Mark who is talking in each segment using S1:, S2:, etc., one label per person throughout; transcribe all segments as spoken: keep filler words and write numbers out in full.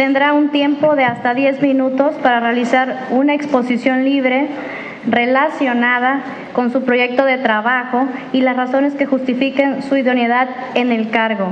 S1: tendrá un tiempo de hasta diez minutos para realizar una exposición libre relacionada con su proyecto de trabajo y las razones que justifiquen su idoneidad en el cargo.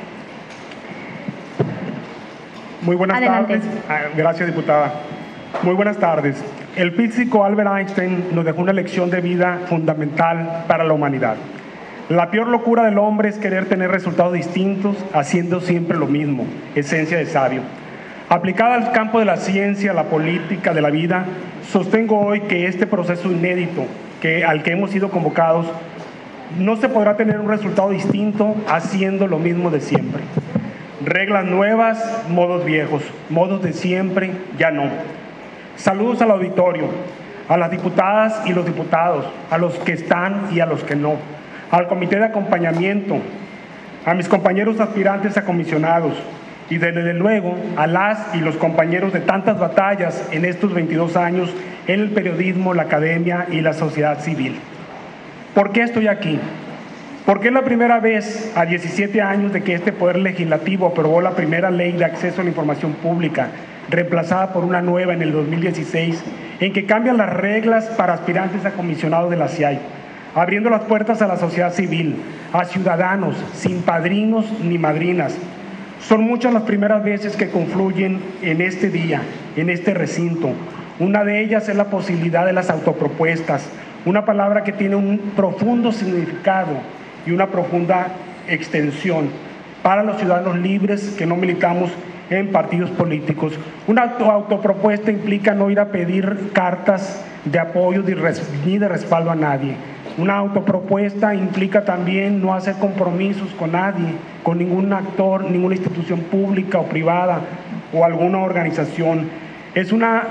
S2: Muy buenas
S1: Adelante.
S2: tardes. Gracias, diputada. Muy buenas tardes. El físico Albert Einstein nos dejó una lección de vida fundamental para la humanidad. La peor locura del hombre es querer tener resultados distintos haciendo siempre lo mismo, esencia de sabio. Aplicada al campo de la ciencia, la política, de la vida, sostengo hoy que este proceso inédito que, al que hemos sido convocados no se podrá tener un resultado distinto haciendo lo mismo de siempre. Reglas nuevas, modos viejos, modos de siempre, ya no. Saludos al auditorio, a las diputadas y los diputados, a los que están y a los que no, al comité de acompañamiento, a mis compañeros aspirantes a comisionados y desde luego a las y los compañeros de tantas batallas en estos veintidós años en el periodismo, la academia y la sociedad civil. ¿Por qué estoy aquí? Porque es la primera vez a diecisiete años de que este Poder Legislativo aprobó la primera ley de acceso a la información pública, reemplazada por una nueva en el dos mil dieciséis, en que cambian las reglas para aspirantes a comisionados de la C I A I, abriendo las puertas a la sociedad civil, a ciudadanos, sin padrinos ni madrinas. Son muchas las primeras veces que confluyen en este día, en este recinto. Una de ellas es la posibilidad de las autopropuestas, una palabra que tiene un profundo significado y una profunda extensión para los ciudadanos libres que no militamos en partidos políticos. Una autopropuesta implica no ir a pedir cartas de apoyo ni de respaldo a nadie. Una autopropuesta implica también no hacer compromisos con nadie, con ningún actor, ninguna institución pública o privada o alguna organización. Es una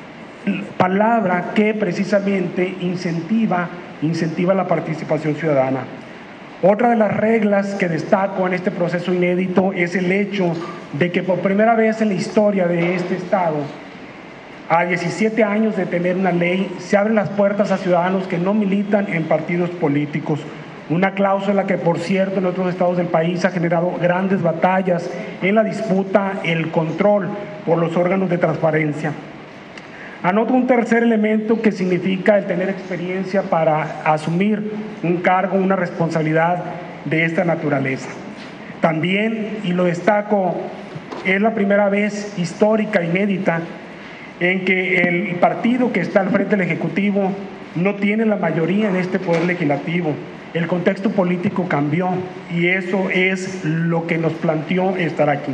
S2: palabra que precisamente incentiva, incentiva la participación ciudadana. Otra de las reglas que destaco en este proceso inédito es el hecho de que por primera vez en la historia de este Estado, a diecisiete años de tener una ley, se abren las puertas a ciudadanos que no militan en partidos políticos. Una cláusula que, por cierto, en otros estados del país ha generado grandes batallas en la disputa, el control por los órganos de transparencia. Anoto un tercer elemento que significa el tener experiencia para asumir un cargo, una responsabilidad de esta naturaleza. También, y lo destaco, es la primera vez histórica, inédita, en que el partido que está al frente del Ejecutivo no tiene la mayoría en este Poder Legislativo. El contexto político cambió y eso es lo que nos planteó estar aquí.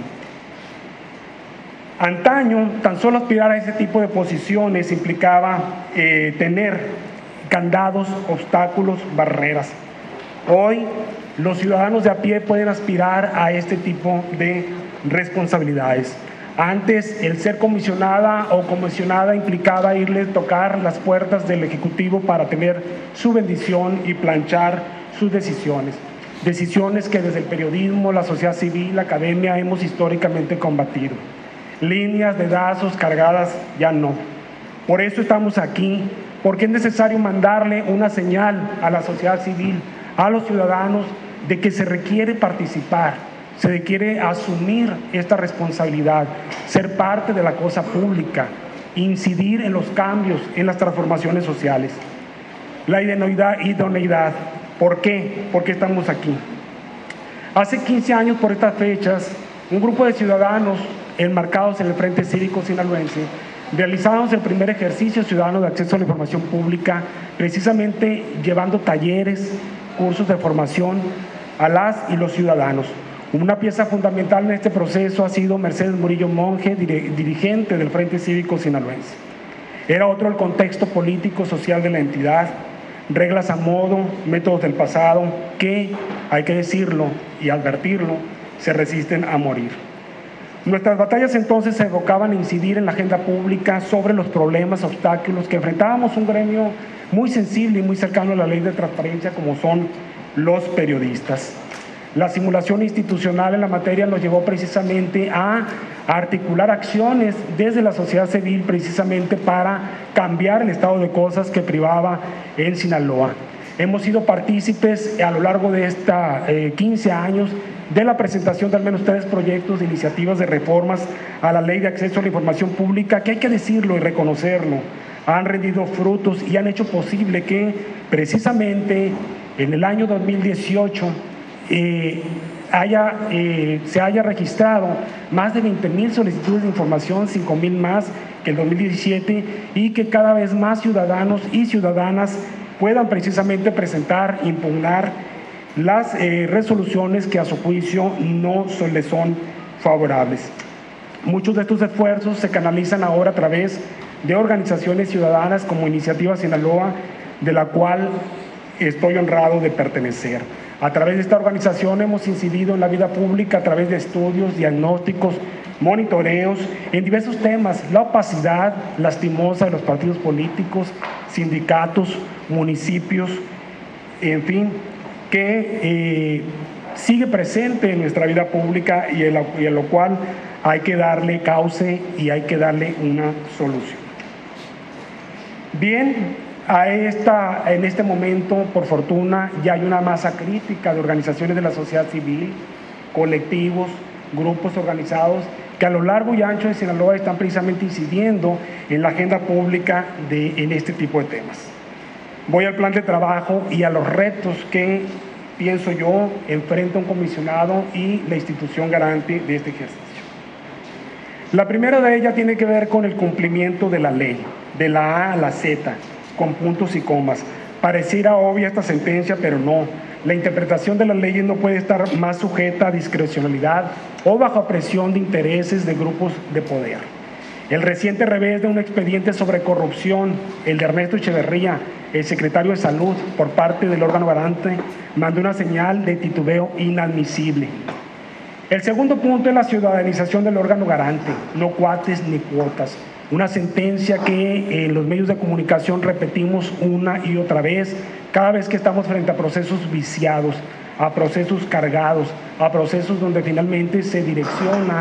S2: Antaño, tan solo aspirar a ese tipo de posiciones implicaba eh, tener candados, obstáculos, barreras. Hoy, los ciudadanos de a pie pueden aspirar a este tipo de responsabilidades. Antes, el ser comisionada o comisionada implicaba irle a tocar las puertas del Ejecutivo para tener su bendición y planchar sus decisiones. Decisiones que desde el periodismo, la sociedad civil, la academia hemos históricamente combatido. Líneas de dedazos cargadas ya no. Por eso estamos aquí, porque es necesario mandarle una señal a la sociedad civil, a los ciudadanos, de que se requiere participar, se requiere asumir esta responsabilidad, ser parte de la cosa pública, incidir en los cambios, en las transformaciones sociales. La idoneidad, idoneidad. ¿Por qué? Porque estamos aquí. Hace quince años, por estas fechas, un grupo de ciudadanos enmarcados en el Frente Cívico Sinaloense realizamos el primer ejercicio ciudadano de acceso a la información pública, precisamente llevando talleres, cursos de formación a las y los ciudadanos. Una pieza fundamental en este proceso ha sido Mercedes Murillo Monge, dirigente del Frente Cívico Sinaloense. Era otro el contexto político social de la entidad, reglas a modo, métodos del pasado que, hay que decirlo y advertirlo, se resisten a morir. Nuestras batallas entonces se evocaban a incidir en la agenda pública sobre los problemas, obstáculos que enfrentábamos un gremio muy sensible y muy cercano a la ley de transparencia como son los periodistas. La simulación institucional en la materia nos llevó precisamente a articular acciones desde la sociedad civil precisamente para cambiar el estado de cosas que privaba en Sinaloa. Hemos sido partícipes a lo largo de estos eh, quince años de la presentación de al menos tres proyectos de iniciativas de reformas a la Ley de Acceso a la Información Pública, que hay que decirlo y reconocerlo, han rendido frutos y han hecho posible que precisamente en el año dos mil dieciocho eh, haya, eh, se haya registrado más de veinte mil solicitudes de información, cinco mil más que el dos mil diecisiete, y que cada vez más ciudadanos y ciudadanas puedan precisamente presentar, impugnar las eh, resoluciones que a su juicio no son, les son favorables. Muchos de estos esfuerzos se canalizan ahora a través de organizaciones ciudadanas como Iniciativa Sinaloa, de la cual estoy honrado de pertenecer. A través de esta organización hemos incidido en la vida pública a través de estudios, diagnósticos, monitoreos en diversos temas: la opacidad lastimosa de los partidos políticos, sindicatos, municipios, en fin, que eh, sigue presente en nuestra vida pública y, el, y a lo cual hay que darle cauce y hay que darle una solución. Bien, a esta, en este momento, por fortuna, ya hay una masa crítica de organizaciones de la sociedad civil, colectivos, grupos organizados, que a lo largo y ancho de Sinaloa están precisamente incidiendo en la agenda pública de, en este tipo de temas. Voy al plan de trabajo y a los retos que, pienso yo, enfrenta un comisionado y la institución garante de este ejercicio. La primera de ellas tiene que ver con el cumplimiento de la ley, de la A a la Z, con puntos y comas. Pareciera obvia esta sentencia, pero no. La interpretación de las leyes no puede estar más sujeta a discrecionalidad o bajo presión de intereses de grupos de poder. El reciente revés de un expediente sobre corrupción, el de Ernesto Echeverría, el secretario de Salud, por parte del órgano garante, mandó una señal de titubeo inadmisible. El segundo punto es la ciudadanización del órgano garante, no cuates ni cuotas. Una sentencia que en los medios de comunicación repetimos una y otra vez, cada vez que estamos frente a procesos viciados, a procesos cargados, a procesos donde finalmente se direcciona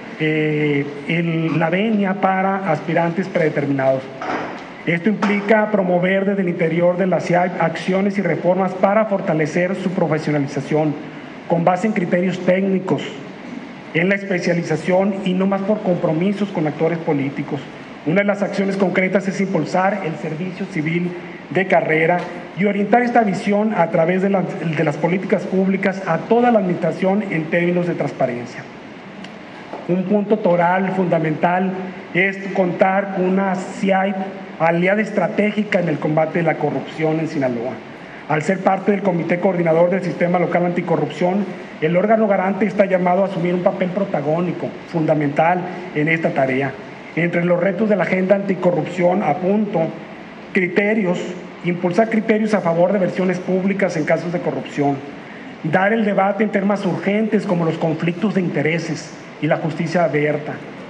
S2: eh, el, la venia para aspirantes predeterminados. Esto implica promover desde el interior de la C I A I acciones y reformas para fortalecer su profesionalización, con base en criterios técnicos, en la especialización y no más por compromisos con actores políticos. Una de las acciones concretas es impulsar el servicio civil de carrera y orientar esta visión a través de, la, de las políticas públicas a toda la administración en términos de transparencia. Un punto toral fundamental es contar con una C I A I aliada estratégica en el combate de la corrupción en Sinaloa. Al ser parte del Comité Coordinador del Sistema Local Anticorrupción, el órgano garante está llamado a asumir un papel protagónico, fundamental en esta tarea. Entre los retos de la agenda anticorrupción apunto criterios, impulsar criterios a favor de versiones públicas en casos de corrupción, dar el debate en temas urgentes como los conflictos de intereses y la justicia abierta,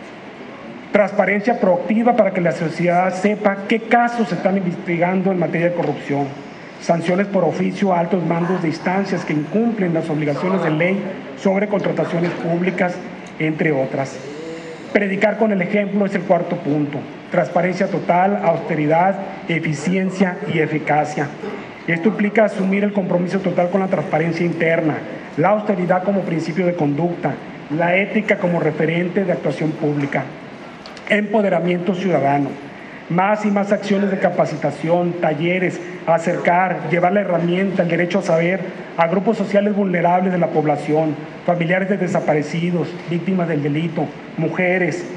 S2: transparencia proactiva para que la sociedad sepa qué casos se están investigando en materia de corrupción, sanciones por oficio a altos mandos de instancias que incumplen las obligaciones de ley sobre contrataciones públicas, entre otras. Predicar con el ejemplo es el cuarto punto. Transparencia total, austeridad, eficiencia y eficacia. Esto implica asumir el compromiso total con la transparencia interna, la austeridad como principio de conducta, la ética como referente de actuación pública. Empoderamiento ciudadano. Más y más acciones de capacitación, talleres, acercar, llevar la herramienta, el derecho a saber a grupos sociales vulnerables de la población, familiares de desaparecidos, víctimas del delito, mujeres,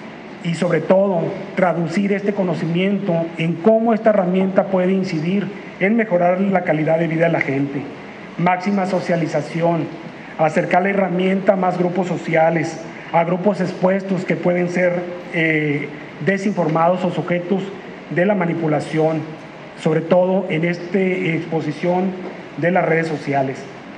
S2: y sobre todo traducir este conocimiento en cómo esta herramienta puede incidir en mejorar la calidad de vida de la gente. Máxima socialización, acercar la herramienta a más grupos sociales, a grupos expuestos que pueden ser eh, desinformados o sujetos de la manipulación, sobre todo en esta exposición de las redes sociales.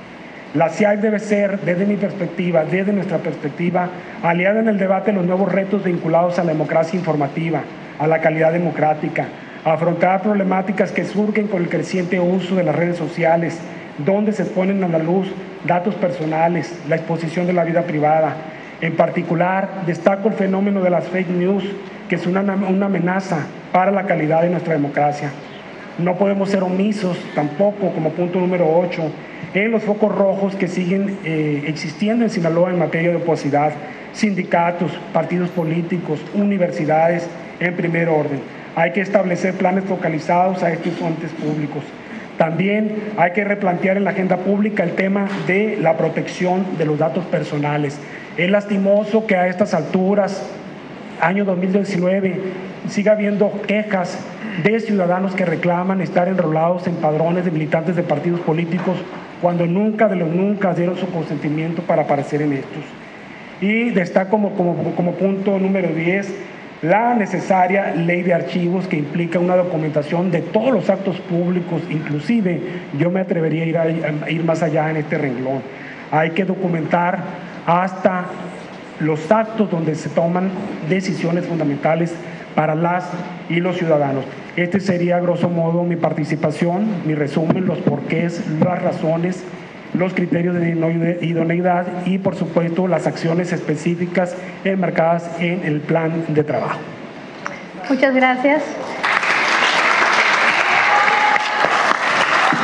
S2: La C I A I debe ser, desde mi perspectiva, desde nuestra perspectiva, aliada en el debate de los nuevos retos vinculados a la democracia informativa, a la calidad democrática, a afrontar problemáticas que surgen con el creciente uso de las redes sociales, donde se ponen a la luz datos personales, la exposición de la vida privada. En particular, destaco el fenómeno de las fake news, que es una, una amenaza para la calidad de nuestra democracia. No podemos ser omisos tampoco, como punto número ocho, en los focos rojos que siguen eh, existiendo en Sinaloa en materia de opacidad, sindicatos, partidos políticos, universidades en primer orden. Hay que establecer planes focalizados a estos entes públicos. También hay que replantear en la agenda pública el tema de la protección de los datos personales. Es lastimoso que a estas alturas, año dos mil diecinueve, siga habiendo quejas de ciudadanos que reclaman estar enrolados en padrones de militantes de partidos políticos cuando nunca de los nunca dieron su consentimiento para aparecer en estos. Y destaco como, como, como punto número diez, la necesaria ley de archivos que implica una documentación de todos los actos públicos, inclusive yo me atrevería a ir, a, a ir más allá en este renglón. Hay que documentar hasta los actos donde se toman decisiones fundamentales para las y los ciudadanos. Este sería, grosso modo, mi participación, mi resumen, los porqués, las razones, los criterios de idoneidad y, por supuesto, las acciones específicas enmarcadas en el plan de trabajo.
S1: Muchas gracias.